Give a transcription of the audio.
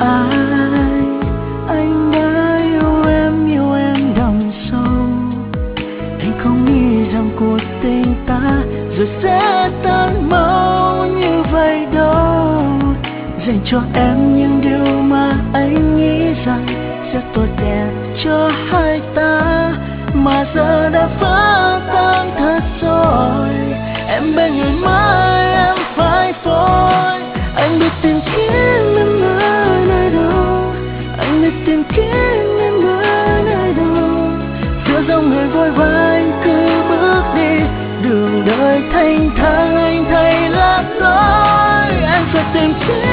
ai. Anh đã yêu em đậm sâu. Anh không nghĩ rằng cuộc tình ta rồi sẽ tan mau như vậy đâu. Dành cho em những điều mà anh nghĩ rằng sẽ tốt đẹp cho hai ta, mà giờ đã vỡ tan thật rồi. Em bên người mới em phải phôi. Anh biết tìm kiếm em ở nơi đâu, anh biết tìm kiếm em ở nơi đâu. Giữa dòng người vội vã anh cứ bước đi, đường đời thanh thang anh thấy lạc lối. Anh phải tìm kiếm